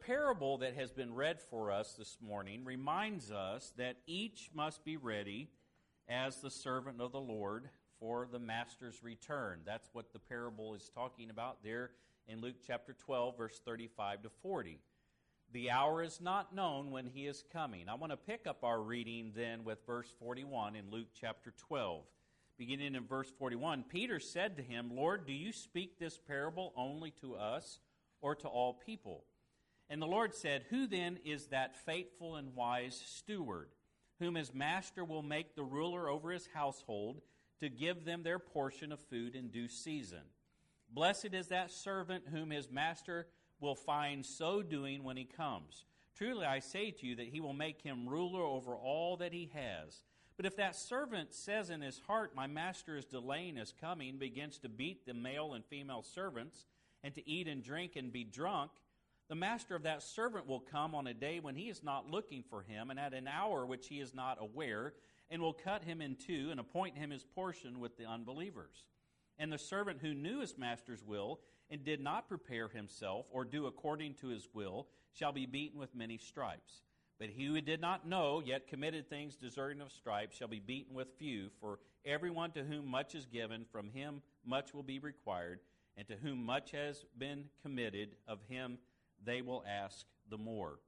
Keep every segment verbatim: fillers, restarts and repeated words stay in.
parable that has been read for us this morning reminds us that each must be ready as the servant of the Lord for the master's return. That's what the parable is talking about there in Luke chapter twelve, verse thirty-five to forty. The hour is not known when he is coming. I want to pick up our reading then with verse forty-one in Luke chapter twelve. Beginning in verse forty-one, Peter said to him, Lord, do you speak this parable only to us or to all people? And the Lord said, who then is that faithful and wise steward, whom his master will make the ruler over his household, to give them their portion of food in due season? Blessed is that servant whom his master will find so doing when he comes. Truly I say to you that he will make him ruler over all that he has. But if that servant says in his heart, my master is delaying his coming, begins to beat the male and female servants, and to eat and drink and be drunk, the master of that servant will come on a day when he is not looking for him, and at an hour which he is not aware, and will cut him in two, and appoint him his portion with the unbelievers. And the servant who knew his master's will, and did not prepare himself, or do according to his will, shall be beaten with many stripes. But he who did not know, yet committed things deserving of stripes, shall be beaten with few. For everyone to whom much is given, from him much will be required. And to whom much has been committed, of him they will ask the more.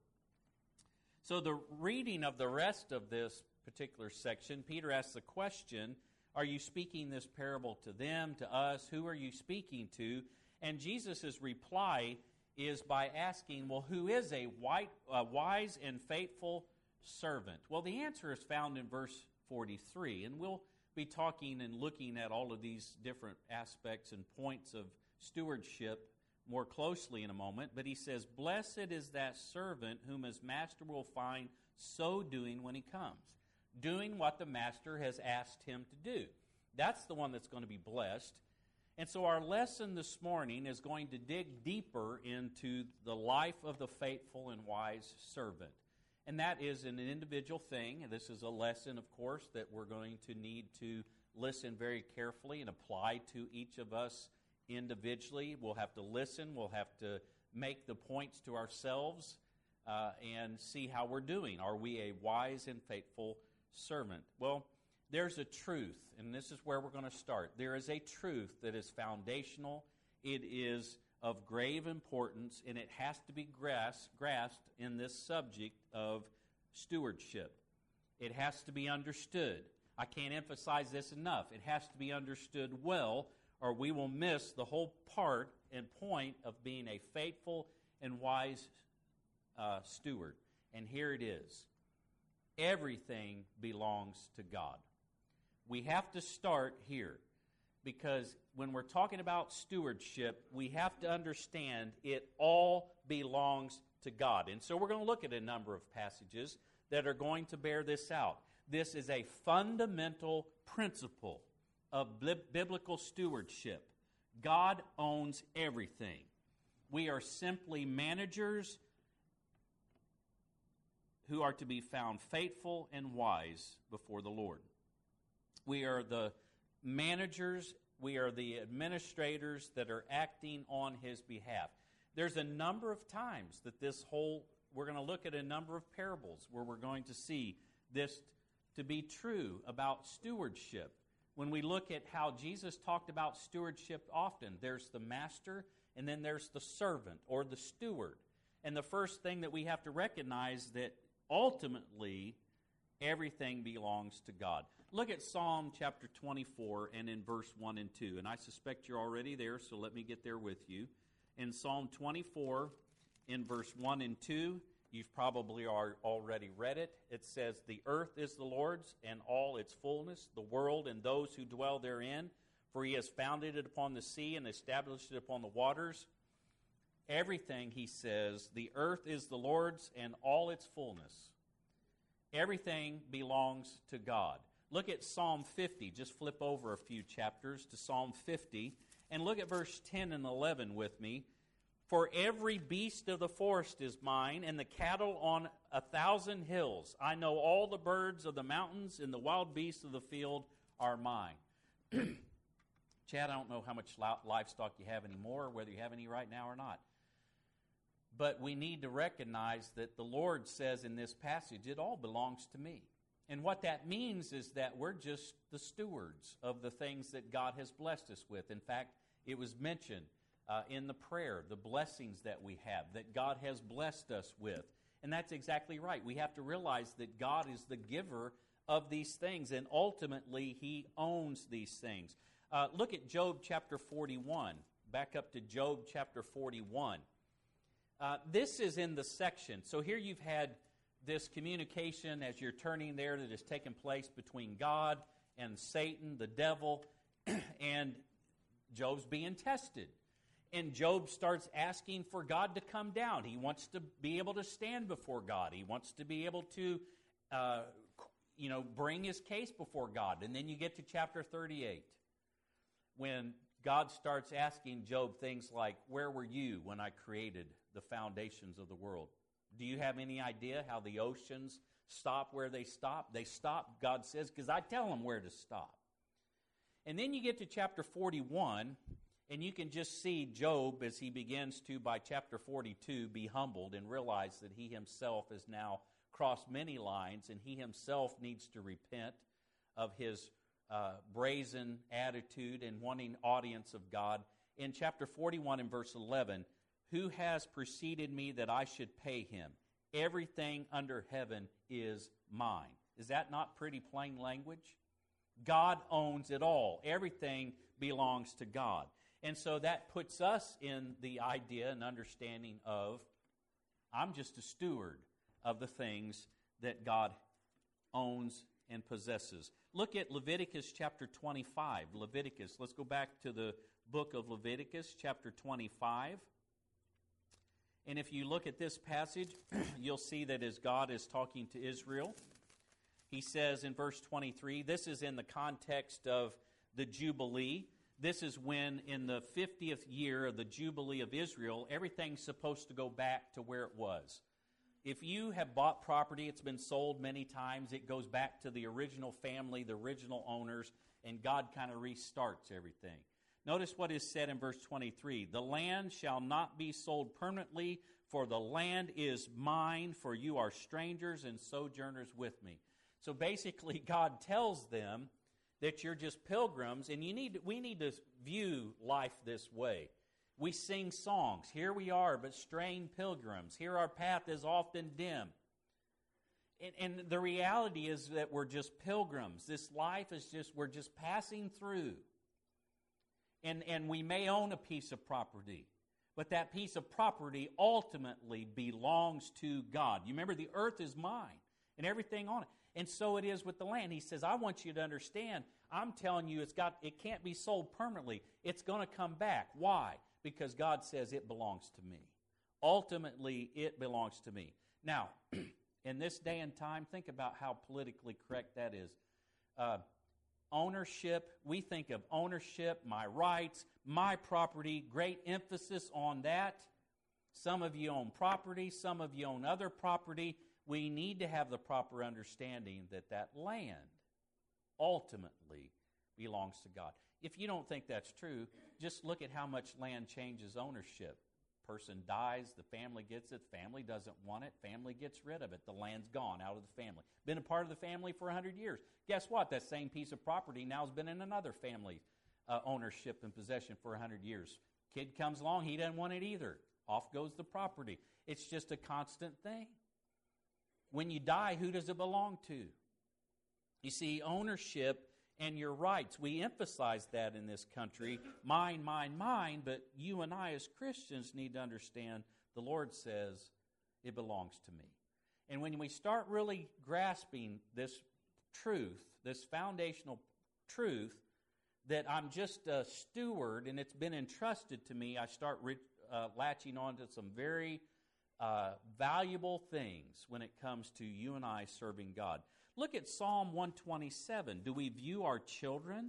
So the reading of the rest of this particular section, Peter asks the question, are you speaking this parable to them, to us? Who are you speaking to? And Jesus' reply is by asking, well, who is a white, uh, wise and faithful servant? Well, the answer is found in verse forty-three, and we'll be talking and looking at all of these different aspects and points of stewardship more closely in a moment. But he says, blessed is that servant whom his master will find so doing when he comes, doing what the master has asked him to do. That's the one that's going to be blessed. And so our lesson this morning is going to dig deeper into the life of the faithful and wise servant. And that is an individual thing. This is a lesson, of course, that we're going to need to listen very carefully and apply to each of us individually. We'll have to listen. We'll have to make the points to ourselves uh, and see how we're doing. Are we a wise and faithful servant? Well, there's a truth, and this is where we're going to start. There is a truth that is foundational. It is of grave importance, and it has to be grasped, grasped in this subject of stewardship. It has to be understood. I can't emphasize this enough. It has to be understood well, or we will miss the whole part and point of being a faithful and wise uh, steward. And here it is. Everything belongs to God. We have to start here, because when we're talking about stewardship, we have to understand it all belongs to God. And so we're going to look at a number of passages that are going to bear this out. This is a fundamental principle of biblical stewardship. God owns everything. We are simply managers who are to be found faithful and wise before the Lord. We are the managers, we are the administrators that are acting on his behalf. There's a number of times that this whole, we're going to look at a number of parables where we're going to see this to be true about stewardship. When we look at how Jesus talked about stewardship often, there's the master and then there's the servant or the steward. And the first thing that we have to recognize that ultimately everything belongs to God. Look at Psalm chapter twenty-four and in verse one and two. And I suspect you're already there, so let me get there with you. In Psalm twenty-four, in verse one and two, you've probably already read it. It says, the earth is the Lord's and all its fullness, the world and those who dwell therein. For he has founded it upon the sea and established it upon the waters. Everything, he says, the earth is the Lord's and all its fullness. Everything belongs to God. Look at Psalm fifty. Just flip over a few chapters to Psalm fifty. And look at verse ten and eleven with me. For every beast of the forest is mine, and the cattle on a thousand hills. I know all the birds of the mountains, and the wild beasts of the field are mine. Chad, I don't know how much livestock you have anymore, or whether you have any right now or not. But we need to recognize that the Lord says in this passage, it all belongs to me. And what that means is that we're just the stewards of the things that God has blessed us with. In fact, it was mentioned uh, in the prayer, the blessings that we have, that God has blessed us with. And that's exactly right. We have to realize that God is the giver of these things, and ultimately He owns these things. Uh, look at Job chapter forty-one. Back up to Job chapter forty-one. Uh, this is in the section. So here you've had this communication as you're turning there that has taken place between God and Satan, the devil, and Job's being tested. And Job starts asking for God to come down. He wants to be able to stand before God. He wants to be able to, uh, you know, bring his case before God. And then you get to chapter thirty-eight, when God starts asking Job things like, where were you when I created the foundations of the world? Do you have any idea how the oceans stop where they stop? They stop, God says, because I tell them where to stop. And then you get to chapter forty-one, and you can just see Job as he begins to, by chapter forty-two, be humbled and realize that he himself has now crossed many lines, and he himself needs to repent of his uh, brazen attitude and wanting audience of God. In chapter forty-one and verse eleven, who has preceded me that I should pay him? Everything under heaven is mine. Is that not pretty plain language? God owns it all. Everything belongs to God. And so that puts us in the idea and understanding of, I'm just a steward of the things that God owns and possesses. Look at Leviticus chapter twenty-five. Leviticus, let's go back to the book of Leviticus chapter twenty-five. And if you look at this passage, you'll see that as God is talking to Israel, He says in verse twenty-three, this is in the context of the Jubilee. This is when in the fiftieth year of the Jubilee of Israel, everything's supposed to go back to where it was. If you have bought property, it's been sold many times, it goes back to the original family, the original owners, and God kind of restarts everything. Notice what is said in verse twenty-three. The land shall not be sold permanently, for the land is mine, for you are strangers and sojourners with me. So basically, God tells them that you're just pilgrims, and you need we need to view life this way. We sing songs, here we are, but straying pilgrims. Here our path is often dim. And, and the reality is that we're just pilgrims. This life is just, we're just passing through. And, and we may own a piece of property, but that piece of property ultimately belongs to God. You remember, the earth is mine and everything on it. And so it is with the land. He says, I want you to understand, I'm telling you, it's got it can't be sold permanently. It's going to come back. Why? Because God says it belongs to me. Ultimately, it belongs to me. Now, in this day and time, think about how politically correct that is. Uh, ownership, we think of ownership, my rights, my property, great emphasis on that. Some of you own property, some of you own other property. We need to have the proper understanding that that land ultimately belongs to God. If you don't think that's true, just look at how much land changes ownership. Person dies, the family gets it, family doesn't want it, family gets rid of it, the land's gone out of the family. Been a part of the family for one hundred years. Guess what? That same piece of property now has been in another family uh, ownership and possession for one hundred years. Kid comes along, he doesn't want it either. Off goes the property. It's just a constant thing. When you die, who does it belong to? You see, ownership and your rights, we emphasize that in this country. Mine, mine, mine, but you and I as Christians need to understand the Lord says it belongs to me. And when we start really grasping this truth, this foundational truth, that I'm just a steward and it's been entrusted to me, I start re- uh, latching on to some very Uh, valuable things when it comes to you and I serving God. Look at Psalm one twenty-seven. Do we view our children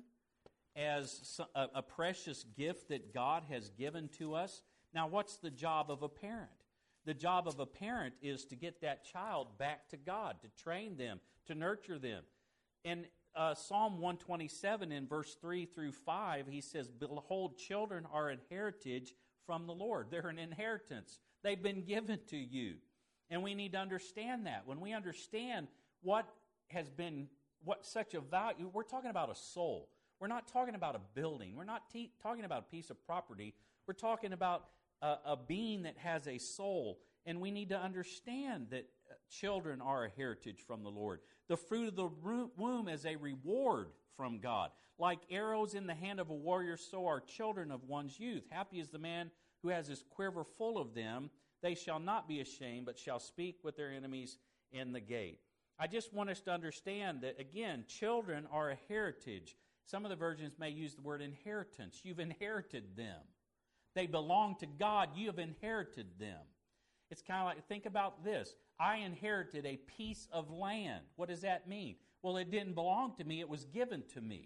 as a, a precious gift that God has given to us? Now, what's the job of a parent? The job of a parent is to get that child back to God, to train them, to nurture them. In uh, Psalm one twenty-seven in verse three through five, he says, behold, children are an heritage from the Lord. They're an inheritance. They've been given to you. And we need to understand that. When we understand what has been, what such a value, we're talking about a soul. We're not talking about a building. We're not te- talking about a piece of property. We're talking about a, a being that has a soul. And we need to understand that children are a heritage from the Lord. The fruit of the womb is a reward from God. Like arrows in the hand of a warrior, so are children of one's youth. Happy is the man who has his quiver full of them. They shall not be ashamed, but shall speak with their enemies in the gate. I just want us to understand that, again, children are a heritage. Some of the versions may use the word inheritance. You've inherited them. They belong to God. You have inherited them. It's kind of like, think about this. I inherited a piece of land. What does that mean? Well, it didn't belong to me. It was given to me.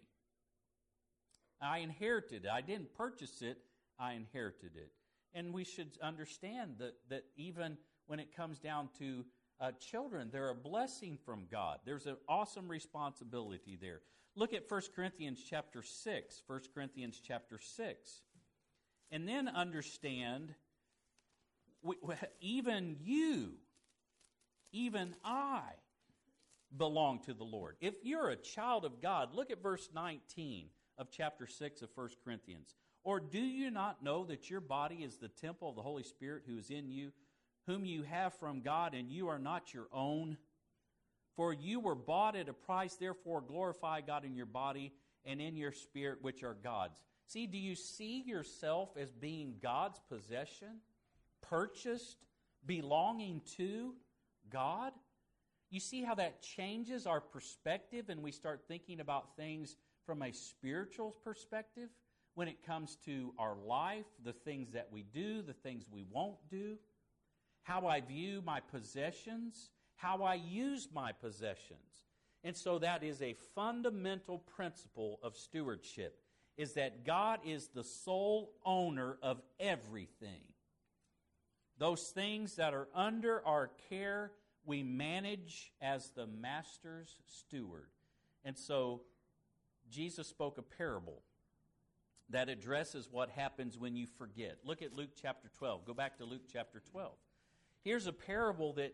I inherited it. I didn't purchase it. I inherited it. And we should understand that, that even when it comes down to uh, children, they're a blessing from God. There's an awesome responsibility there. Look at First Corinthians chapter six. First Corinthians chapter six. And then understand, we, we, even you, even I, belong to the Lord. If you're a child of God, look at verse nineteen of chapter six of First Corinthians. Or do you not know that your body is the temple of the Holy Spirit who is in you, whom you have from God, and you are not your own? For you were bought at a price, therefore glorify God in your body and in your spirit, which are God's. See, do you see yourself as being God's possession, purchased, belonging to God? You see how that changes our perspective and we start thinking about things from a spiritual perspective when it comes to our life, the things that we do, the things we won't do, how I view my possessions, how I use my possessions. And so that is a fundamental principle of stewardship, is that God is the sole owner of everything. Those things that are under our care, we manage as the master's steward. And so Jesus spoke a parable that addresses what happens when you forget. Look at Luke chapter twelve. Go back to Luke chapter twelve. Here's a parable that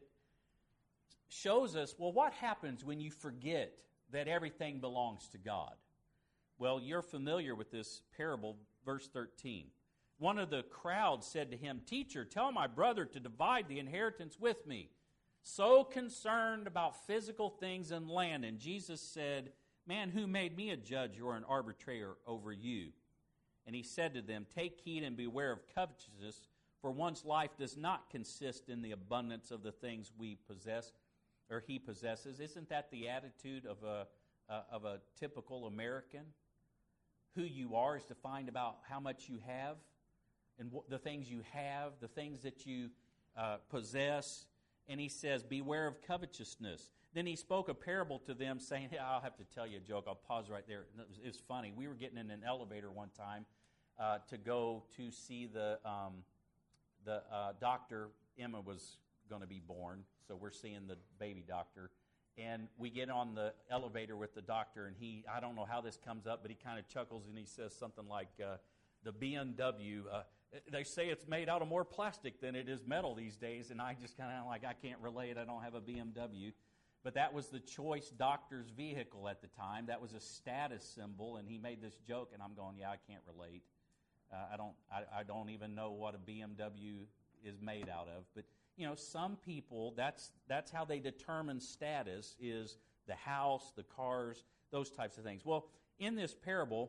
shows us, well, what happens when you forget that everything belongs to God? Well, you're familiar with this parable, verse thirteen. One of the crowd said to him, "Teacher, tell my brother to divide the inheritance with me." So concerned about physical things and land. And Jesus said, "Man, who made me a judge or an arbitrator over you?" And he said to them, "Take heed and beware of covetousness, for one's life does not consist in the abundance of the things we possess, or he possesses." Isn't that the attitude of a, uh, of a typical American? Who you are is defined about how much you have, and what, the things you have, the things that you uh, possess. And he says, beware of covetousness. Then he spoke a parable to them, saying, hey, I'll have to tell you a joke. I'll pause right there. It was, it was funny. We were getting in an elevator one time uh, to go to see the um, the uh, doctor. Emma was going to be born, so we're seeing the baby doctor. And we get on the elevator with the doctor, and he, I don't know how this comes up, but he kind of chuckles and he says something like, uh, the B M W, uh, they say it's made out of more plastic than it is metal these days, and I just kind of like, I can't relate. I don't have a B M W. But that was the choice doctor's vehicle at the time. That was a status symbol, and he made this joke, and I'm going, yeah, I can't relate. Uh, I don't I, I don't even know what a B M W is made out of. But, you know, some people, that's that's how they determine status, is the house, the cars, those types of things. Well, in this parable,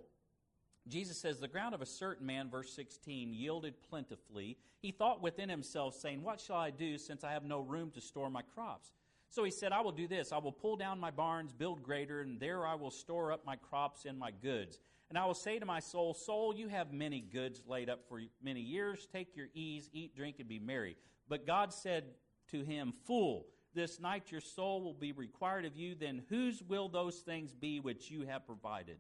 Jesus says, the ground of a certain man, verse sixteen, yielded plentifully. He thought within himself, saying, what shall I do, since I have no room to store my crops? So he said, I will do this. I will pull down my barns, build greater, and there I will store up my crops and my goods. And I will say to my soul, soul, you have many goods laid up for many years. Take your ease, eat, drink, and be merry. But God said to him, fool, this night your soul will be required of you. Then whose will those things be which you have provided?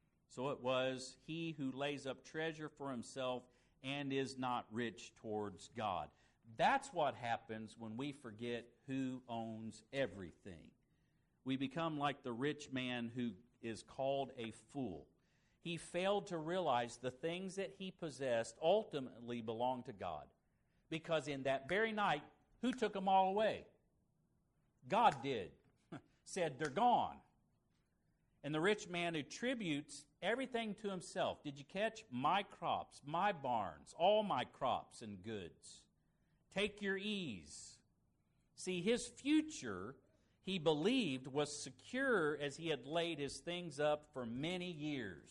So it was he who lays up treasure for himself and is not rich towards God. That's what happens when we forget who owns everything. We become like the rich man who is called a fool. He failed to realize the things that he possessed ultimately belong to God. Because in that very night, who took them all away? God did. Said they're gone. And the rich man attributes everything to himself. Did you catch? My crops, my barns, all my crops and goods. Take your ease. See, his future, he believed, was secure as he had laid his things up for many years.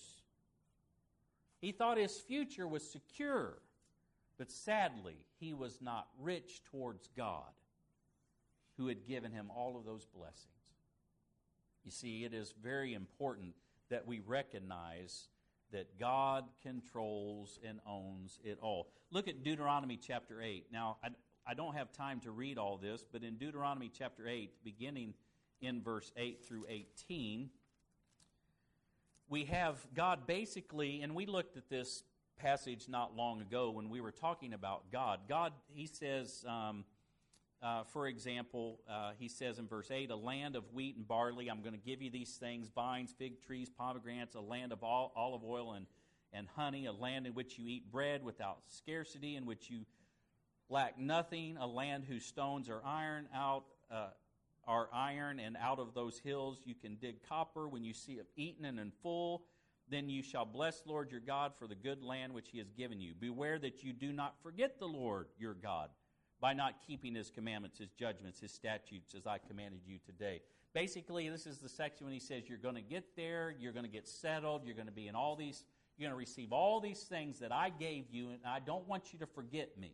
He thought his future was secure. But sadly, he was not rich towards God, who had given him all of those blessings. You see, it is very important that we recognize that God controls and owns it all. Look at Deuteronomy chapter eight. Now, I, I don't have time to read all this, but in Deuteronomy chapter eight, beginning in verse eight through eighteen, we have God basically, and we looked at this passage not long ago when we were talking about God. God, he says, um, uh, for example, uh, he says in verse eight, a land of wheat and barley, I'm going to give you these things, vines, fig trees, pomegranates, a land of all, olive oil and, and honey, a land in which you eat bread without scarcity, in which you lack nothing, a land whose stones are iron out, uh, are iron, and out of those hills you can dig copper when you see it eaten and in full. Then you shall bless the Lord your God for the good land which he has given you. Beware that you do not forget the Lord your God by not keeping his commandments, his judgments, his statutes, as I commanded you today. Basically, this is the section when he says you're going to get there, you're going to get settled, you're going to be in all these, you're going to receive all these things that I gave you, and I don't want you to forget me.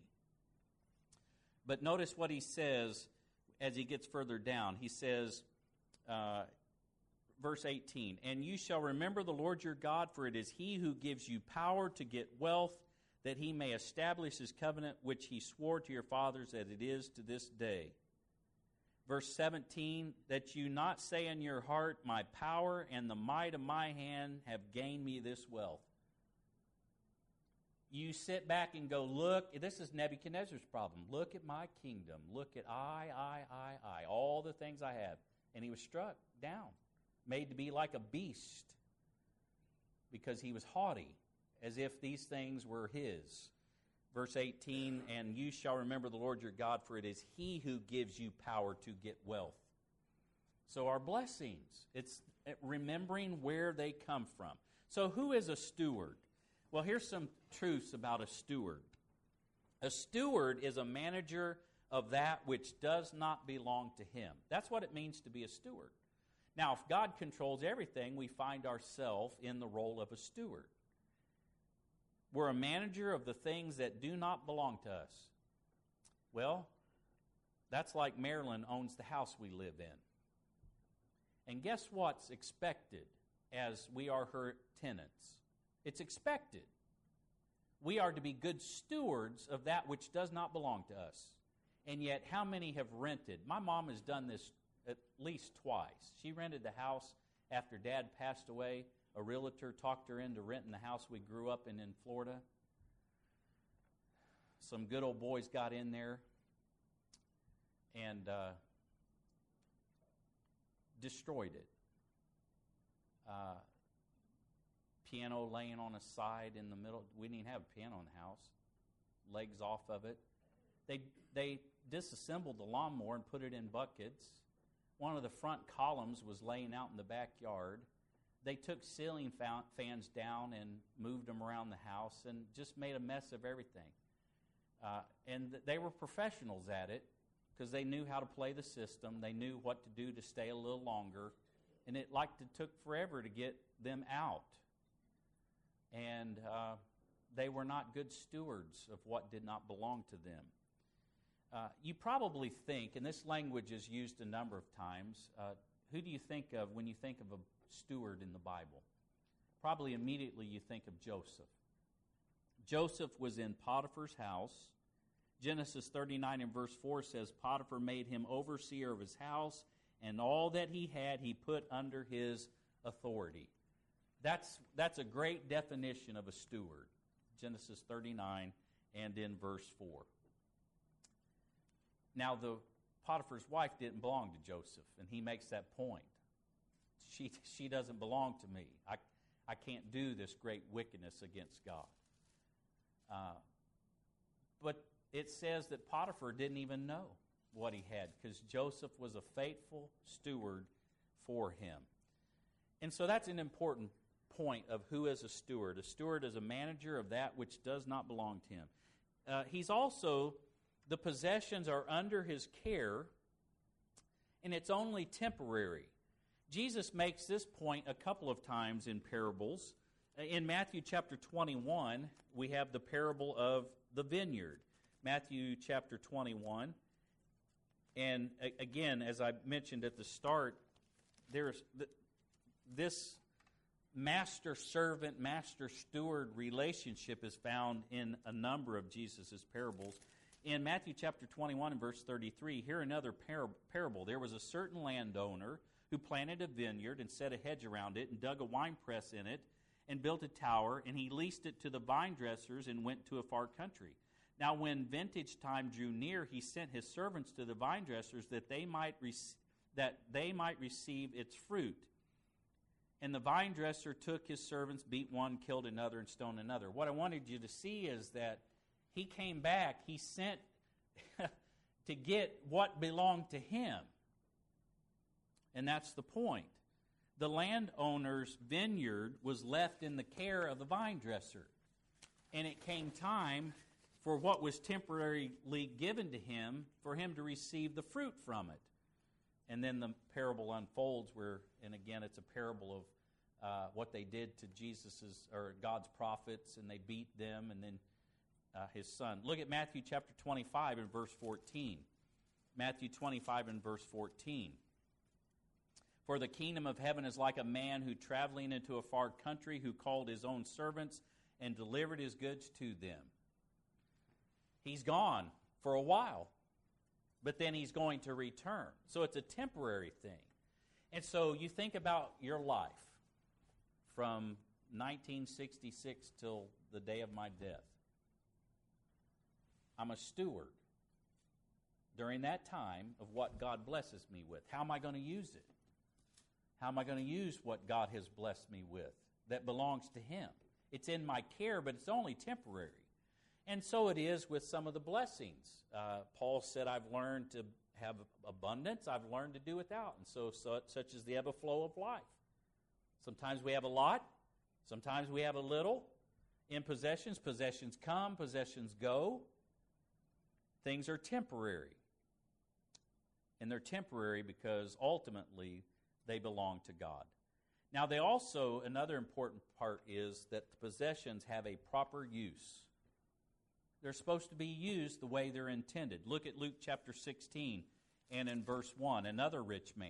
But notice what he says as he gets further down. He says, uh, verse eighteen, and you shall remember the Lord your God, for it is he who gives you power to get wealth, that he may establish his covenant, which he swore to your fathers, as it is to this day. Verse seventeen, that you not say in your heart, my power and the might of my hand have gained me this wealth. You sit back and go, look, this is Nebuchadnezzar's problem. Look at my kingdom. Look at I, I, I, I, all the things I have. And he was struck down, made to be like a beast, because he was haughty, as if these things were his. Verse eighteen, and you shall remember the Lord your God, for it is he who gives you power to get wealth. So our blessings, it's remembering where they come from. So who is a steward? Well, here's some truths about a steward. A steward is a manager of that which does not belong to him. That's what it means to be a steward. Now, if God controls everything, we find ourselves in the role of a steward. We're a manager of the things that do not belong to us. Well, that's like Marilyn owns the house we live in. And guess what's expected as we are her tenants? It's expected. We are to be good stewards of that which does not belong to us. And yet, how many have rented? My mom has done this at least twice. She rented the house after Dad passed away. A realtor talked her into renting the house we grew up in in Florida. Some good old boys got in there and uh, destroyed it. Uh, piano laying on a side in the middle. We didn't even have a piano in the house. Legs off of it. They they disassembled the lawnmower and put it in buckets. One of the front columns was laying out in the backyard. They took ceiling fans down and moved them around the house and just made a mess of everything. Uh, and they were professionals at it because they knew how to play the system. They knew what to do to stay a little longer. And it like it took forever to get them out. And uh, they were not good stewards of what did not belong to them. Uh, you probably think, and this language is used a number of times, uh, who do you think of when you think of a steward in the Bible? Probably immediately you think of Joseph. Joseph was in Potiphar's house. Genesis thirty-nine and verse four says, Potiphar made him overseer of his house, and all that he had he put under his authority. That's, that's a great definition of a steward. Genesis thirty-nine and in verse four. Now, the Potiphar's wife didn't belong to Joseph, and he makes that point. She, she doesn't belong to me. I, I can't do this great wickedness against God. Uh, but it says that Potiphar didn't even know what he had because Joseph was a faithful steward for him. And so that's an important point of who is a steward. A steward is a manager of that which does not belong to him. Uh, he's also, the possessions are under his care, and it's only temporary. Jesus makes this point a couple of times in parables. In Matthew chapter twenty-one, we have the parable of the vineyard. Matthew chapter twenty-one. And again, as I mentioned at the start, there's this master-servant, master-steward relationship is found in a number of Jesus' parables. In Matthew chapter twenty-one and verse thirty-three, here another par- parable. There was a certain landowner who planted a vineyard and set a hedge around it and dug a winepress in it and built a tower, and he leased it to the vine dressers and went to a far country. Now when vintage time drew near, he sent his servants to the vine dressers that they might rec- that they might receive its fruit. And the vine dresser took his servants, beat one, killed another, and stoned another. What I wanted you to see is that he came back, he sent to get what belonged to him. And that's the point. The landowner's vineyard was left in the care of the vine dresser. And it came time for what was temporarily given to him, for him to receive the fruit from it. And then the parable unfolds where, and again, it's a parable of uh, what they did to Jesus's or God's prophets, and they beat them, and then uh, his son. Look at Matthew chapter twenty-five and verse fourteen. Matthew twenty-five and verse fourteen. For the kingdom of heaven is like a man who, traveling into a far country, who called his own servants and delivered his goods to them. He's gone for a while, but then he's going to return. So it's a temporary thing. And so you think about your life from nineteen sixty-six till the day of my death. I'm a steward during that time of what God blesses me with. How am I going to use it? How am I going to use what God has blessed me with that belongs to him? It's in my care, but it's only temporary. And so it is with some of the blessings. Uh, Paul said, I've learned to have abundance. I've learned to do without. And so, so such is the ebb and flow of life. Sometimes we have a lot. Sometimes we have a little. In possessions, possessions come, possessions go. Things are temporary. And they're temporary because ultimately they belong to God. Now, they also, another important part is that the possessions have a proper use. They're supposed to be used the way they're intended. Look at Luke chapter sixteen and in verse one, another rich man.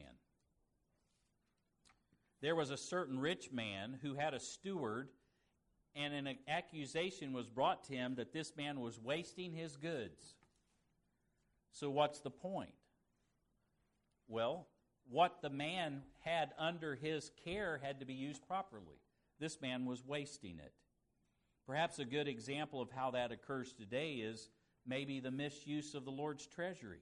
There was a certain rich man who had a steward, and an accusation was brought to him that this man was wasting his goods. So what's the point? Well, what the man had under his care had to be used properly. This man was wasting it. Perhaps a good example of how that occurs today is maybe the misuse of the Lord's treasury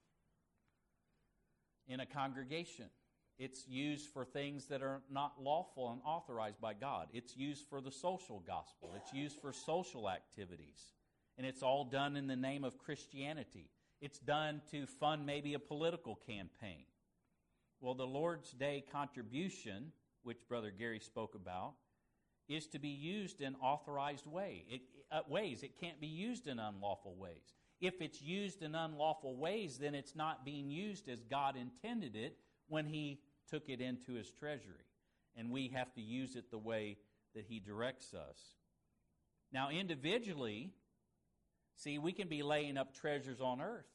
in a congregation. It's used for things that are not lawful and authorized by God. It's used for the social gospel. It's used for social activities. And it's all done in the name of Christianity. It's done to fund maybe a political campaign. Well, the Lord's Day contribution, which Brother Gary spoke about, is to be used in authorized way. It, uh, ways. It can't be used in unlawful ways. If it's used in unlawful ways, then it's not being used as God intended it when he took it into his treasury. And we have to use it the way that he directs us. Now, individually, see, we can be laying up treasures on earth.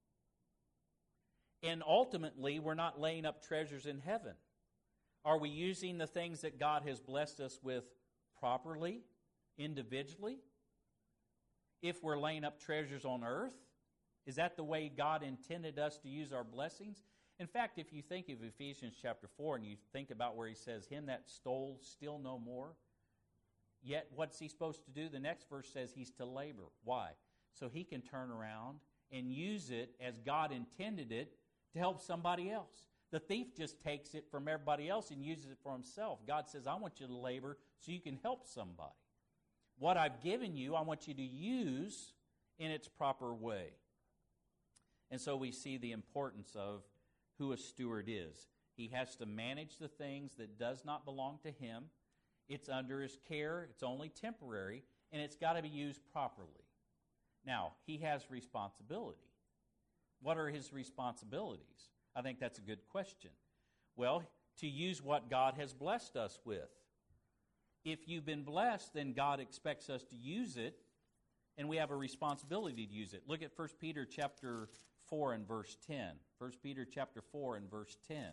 And ultimately, we're not laying up treasures in heaven. Are we using the things that God has blessed us with properly, individually? If we're laying up treasures on earth, is that the way God intended us to use our blessings? In fact, if you think of Ephesians chapter four and you think about where he says, him that stole, steal no more, yet what's he supposed to do? The next verse says he's to labor. Why? So he can turn around and use it as God intended it to help somebody else. The thief just takes it from everybody else and uses it for himself. God says, I want you to labor so you can help somebody. What I've given you, I want you to use in its proper way. And so we see the importance of who a steward is. He has to manage the things that does not belong to him. It's under his care. It's only temporary, and it's got to be used properly. Now, he has responsibility. What are his responsibilities? I think that's a good question. Well, to use what God has blessed us with. If you've been blessed, then God expects us to use it, and we have a responsibility to use it. Look at First Peter chapter four and verse ten. First Peter chapter four and verse ten.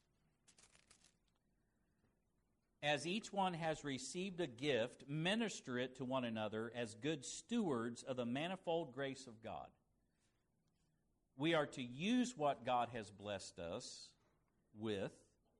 As each one has received a gift, minister it to one another as good stewards of the manifold grace of God. We are to use what God has blessed us with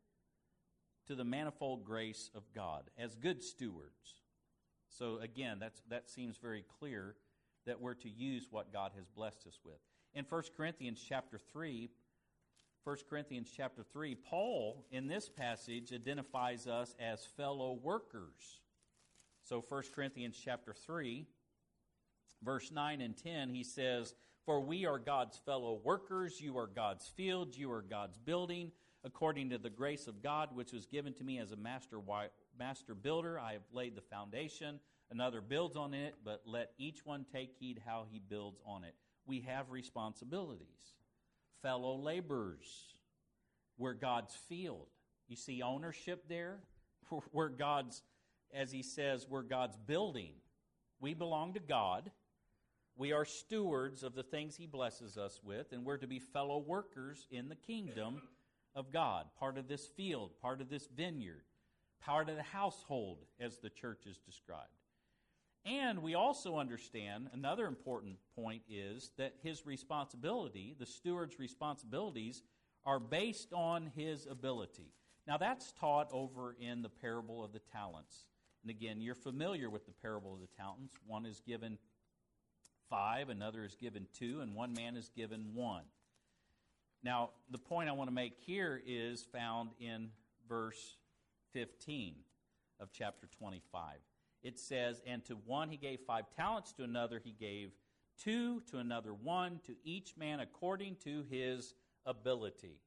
to the manifold grace of God as good stewards. So again, that's, that seems very clear that we're to use what God has blessed us with. In First Corinthians chapter three, First Corinthians chapter three, Paul in this passage identifies us as fellow workers. So First Corinthians chapter three, verse nine and ten, he says, "For we are God's fellow workers, you are God's field, you are God's building. According to the grace of God, which was given to me as a master master builder, I have laid the foundation. Another builds on it, but let each one take heed how he builds on it." We have responsibilities. Fellow laborers. We're God's field. You see ownership there? We're God's, as he says, we're God's building. We belong to God. We are stewards of the things he blesses us with, and we're to be fellow workers in the kingdom of God, part of this field, part of this vineyard, part of the household, as the church is described. And we also understand, another important point is that his responsibility, the steward's responsibilities, are based on his ability. Now that's taught over in the parable of the talents. And again, you're familiar with the parable of the talents. One is given five, another is given two, and one man is given one. Now, the point I want to make here is found in verse fifteen of chapter twenty-five. It says, "And to one he gave five talents, to another he gave two, to another one, to each man according to his ability."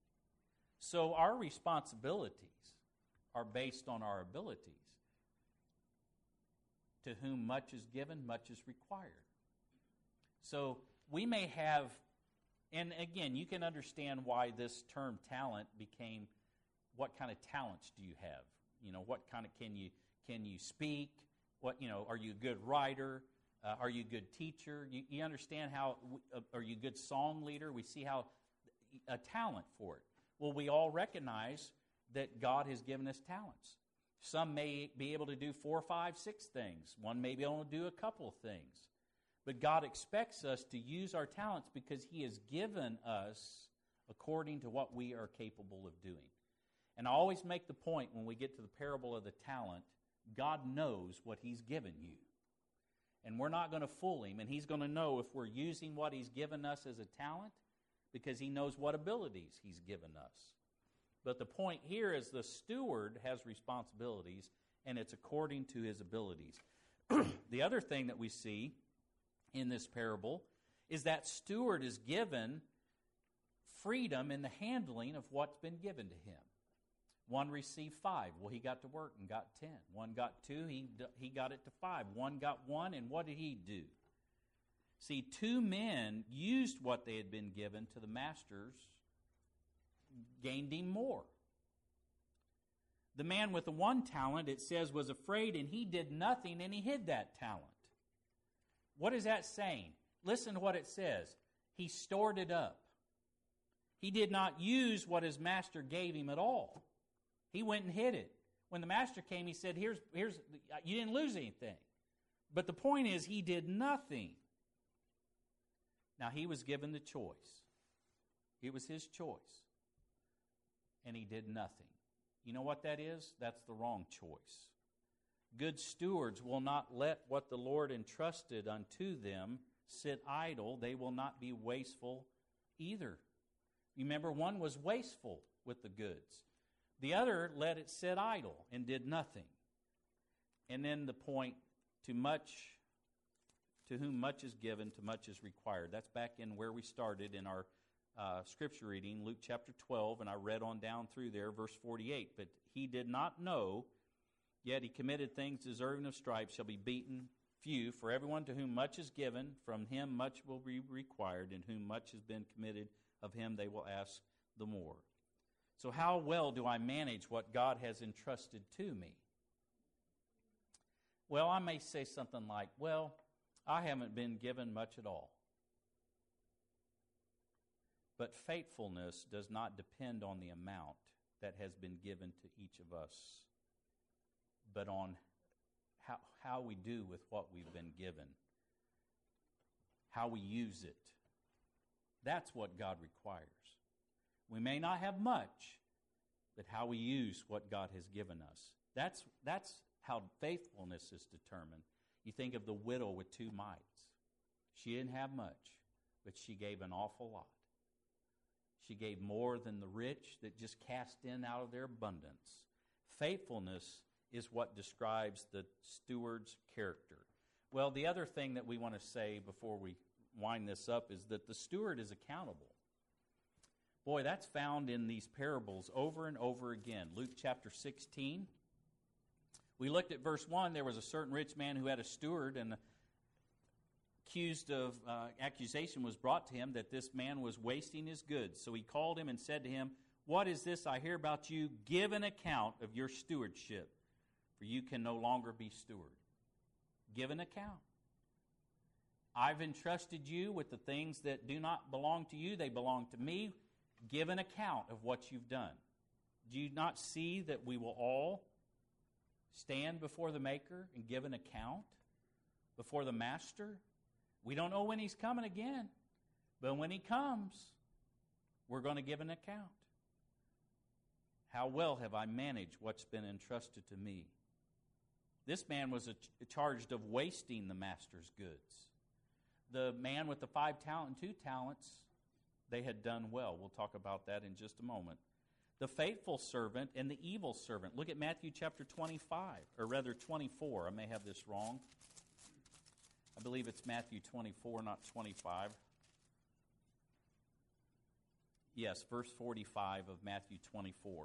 So our responsibilities are based on our abilities. To whom much is given, much is required. So we may have, and again, you can understand why this term talent became, what kind of talents do you have? You know, what kind of, can you can you speak? What, you know, are you a good writer? Uh, are you a good teacher? You, you understand how, uh, are you a good song leader? We see how, a talent for it. Well, we all recognize that God has given us talents. Some may be able to do four, five, six things. One may be able to do a couple of things. But God expects us to use our talents because he has given us according to what we are capable of doing. And I always make the point when we get to the parable of the talent, God knows what he's given you. And we're not going to fool him, and he's going to know if we're using what he's given us as a talent because he knows what abilities he's given us. But the point here is the steward has responsibilities, and it's according to his abilities. The other thing that we see in this parable is that steward is given freedom in the handling of what's been given to him. One received five. Well, he got to work and got ten. One got two. He, he got it to five. One got one, and what did he do? See, two men used what they had been given to the masters, gained him more. The man with the one talent, it says, was afraid, and he did nothing, and he hid that talent. What is that saying? Listen to what it says. He stored it up. He did not use what his master gave him at all. He went and hid it. When the master came, he said, here's, here's, you didn't lose anything. But the point is, he did nothing. Now, he was given the choice. It was his choice. And he did nothing. You know what that is? That's the wrong choice. Good stewards will not let what the Lord entrusted unto them sit idle. They will not be wasteful either. You remember, one was wasteful with the goods. The other let it sit idle and did nothing. And then the point, to much, to whom much is given, to much is required. That's back in where we started in our uh, scripture reading, Luke chapter twelve, and I read on down through there, verse forty-eight. But he did not know, yet he committed things deserving of stripes, shall be beaten. Few, for everyone to whom much is given, from him much will be required, and whom much has been committed, of him they will ask the more. So how well do I manage what God has entrusted to me? Well, I may say something like, well, I haven't been given much at all. But faithfulness does not depend on the amount that has been given to each of us, but on how, how we do with what we've been given, how we use it. That's what God requires. We may not have much, but how we use what God has given us. That's, that's how faithfulness is determined. You think of the widow with two mites. She didn't have much, but she gave an awful lot. She gave more than the rich that just cast in out of their abundance. Faithfulness is what describes the steward's character. Well, the other thing that we want to say before we wind this up is that the steward is accountable. Boy, that's found in these parables over and over again. Luke chapter sixteen. We looked at verse one. There was a certain rich man who had a steward, and accused of uh, accusation was brought to him that this man was wasting his goods. So he called him and said to him, "What is this I hear about you? Give an account of your stewardship, for you can no longer be steward." Give an account. I've entrusted you with the things that do not belong to you. They belong to me. Give an account of what you've done. Do you not see that we will all stand before the Maker and give an account before the Master? We don't know when He's coming again, but when He comes, we're going to give an account. How well have I managed what's been entrusted to me? This man was charged of wasting the master's goods. The man with the five talent and two talents, they had done well. We'll talk about that in just a moment. The faithful servant and the evil servant. Look at Matthew chapter twenty-five, or rather twenty-four. I may have this wrong. I believe it's Matthew twenty-four, not twenty-five. Yes, verse forty-five of Matthew twenty-four.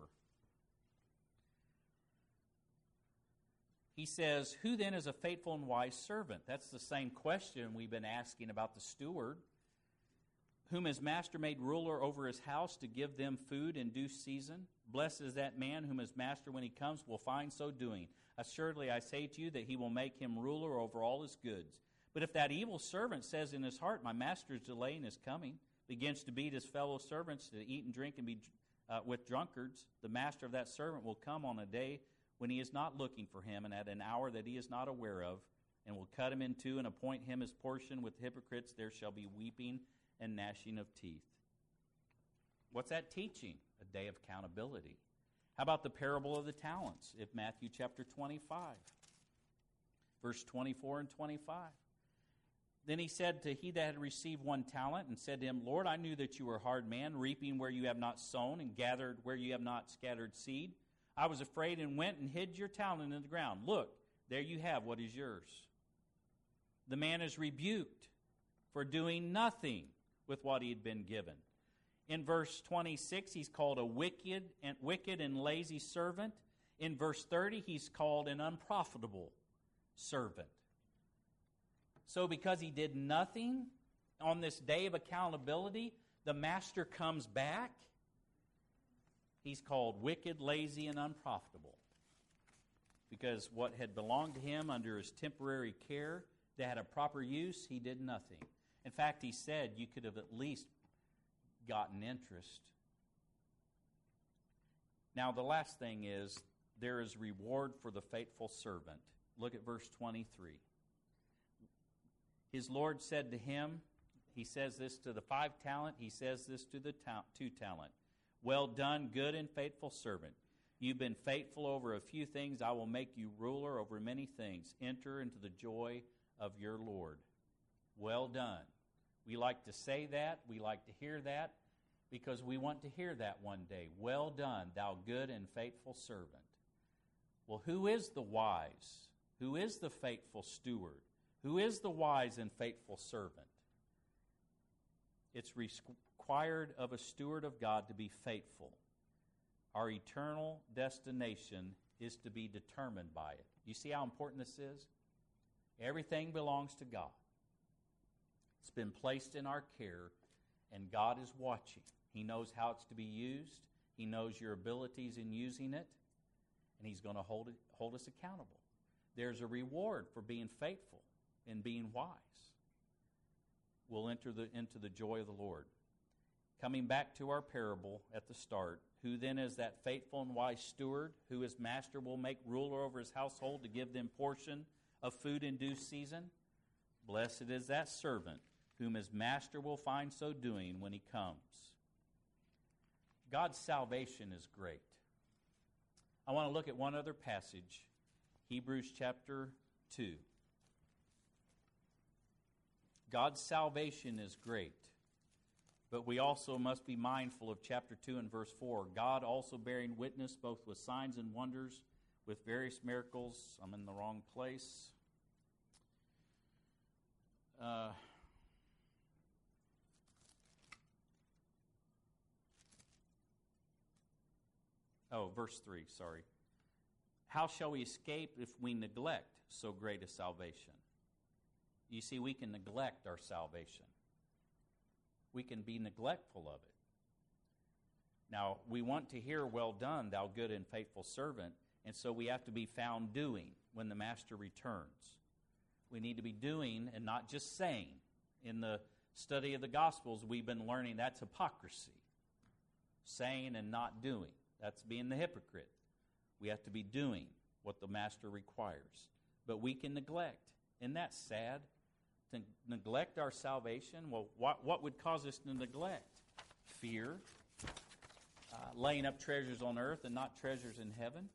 He says, "Who then is a faithful and wise servant?" That's the same question we've been asking about the steward. "Whom his master made ruler over his house to give them food in due season. Blessed is that man whom his master, when he comes, will find so doing. Assuredly, I say to you that he will make him ruler over all his goods. But if that evil servant says in his heart, 'My master is delaying his coming,' begins to beat his fellow servants, to eat and drink and be uh, with drunkards, the master of that servant will come on a day when he is not looking for him, and at an hour that he is not aware of, and will cut him in two and appoint him his portion with hypocrites. There shall be weeping and gnashing of teeth." What's that teaching? A day of accountability. How about the parable of the talents in Matthew chapter twenty-five, verse twenty-four and twenty-five? "Then he said to he that had received one talent, and said to him, 'Lord, I knew that you were a hard man, reaping where you have not sown, and gathered where you have not scattered seed. I was afraid and went and hid your talent in the ground. Look, there you have what is yours.' The man is rebuked for doing nothing with what he had been given." In verse twenty-six, he's called a wicked and wicked and lazy servant. In verse thirty, he's called an unprofitable servant. So because he did nothing on this day of accountability, the master comes back. He's called wicked, lazy, and unprofitable. Because what had belonged to him under his temporary care, that had a proper use, he did nothing. In fact, he said you could have at least gotten interest. Now, the last thing is, there is reward for the faithful servant. Look at verse twenty-three. His Lord said to him, he says this to the five talent, he says this to the ta- two talent. "Well done, good and faithful servant. You've been faithful over a few things. I will make you ruler over many things. Enter into the joy of your Lord." Well done. We like to say that. We like to hear that because we want to hear that one day. Well done, thou good and faithful servant. Well, who is the wise? Who is the faithful steward? Who is the wise and faithful servant? It's required of a steward of God to be faithful. Our eternal destination is to be determined by it. You see how important this is? Everything belongs to God. It's been placed in our care, and God is watching. He knows how it's to be used. He knows your abilities in using it, and He's going to hold it, hold us accountable. There's a reward for being faithful and being wise. We'll enter the, into the joy of the Lord. Coming back to our parable at the start, who then is that faithful and wise steward, who his master will make ruler over his household to give them portion of food in due season? Blessed is that servant whom his master will find so doing when he comes. God's salvation is great. I want to look at one other passage, Hebrews chapter two. God's salvation is great, but we also must be mindful of chapter two and verse four. God also bearing witness both with signs and wonders, with various miracles. I'm in the wrong place. Uh, oh, verse three, sorry. How shall we escape if we neglect so great a salvation? You see, we can neglect our salvation. We can be neglectful of it. Now, we want to hear, well done, thou good and faithful servant, and so we have to be found doing when the master returns. We need to be doing and not just saying. In the study of the Gospels, we've been learning that's hypocrisy. Saying and not doing. That's being the hypocrite. We have to be doing what the master requires. But we can neglect. Isn't that sad? To neglect our salvation? Well, what, what would cause us to neglect? Fear. Uh, laying up treasures on earth and not treasures in heaven.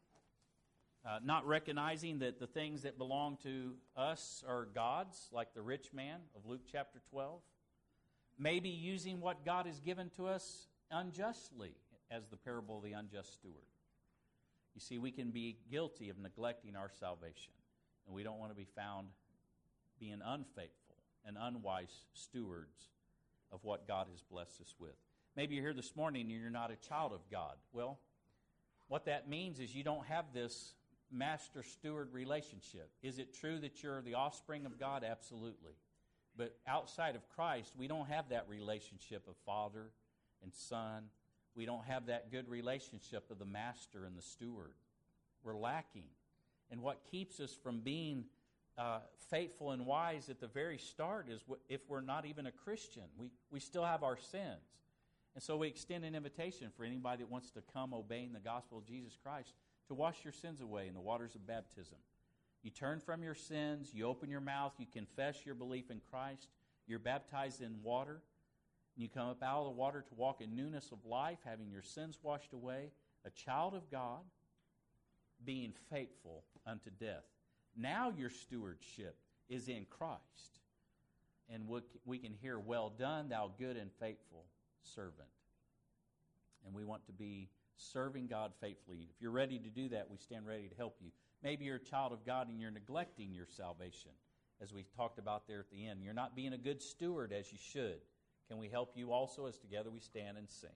Uh, not recognizing that the things that belong to us are God's, like the rich man of Luke chapter twelve. Maybe using what God has given to us unjustly, as the parable of the unjust steward. You see, we can be guilty of neglecting our salvation, and we don't want to be found being unfaithful and unwise stewards of what God has blessed us with. Maybe you're here this morning and you're not a child of God. Well, what that means is you don't have this master-steward relationship. Is it true that you're the offspring of God? Absolutely. But outside of Christ, we don't have that relationship of father and son. We don't have that good relationship of the master and the steward. We're lacking. And what keeps us from being uh, faithful and wise at the very start is wh- if we're not even a Christian. We, we still have our sins. And so we extend an invitation for anybody that wants to come obeying the gospel of Jesus Christ to wash your sins away in the waters of baptism. You turn from your sins, you open your mouth, you confess your belief in Christ, you're baptized in water, and you come up out of the water to walk in newness of life, having your sins washed away, a child of God, being faithful unto death. Now your stewardship is in Christ. And we can hear, well done, thou good and faithful servant. And we want to be serving God faithfully. If you're ready to do that, we stand ready to help you. Maybe you're a child of God and you're neglecting your salvation, as we talked about there at the end. You're not being a good steward as you should. Can we help you also as together we stand and sing?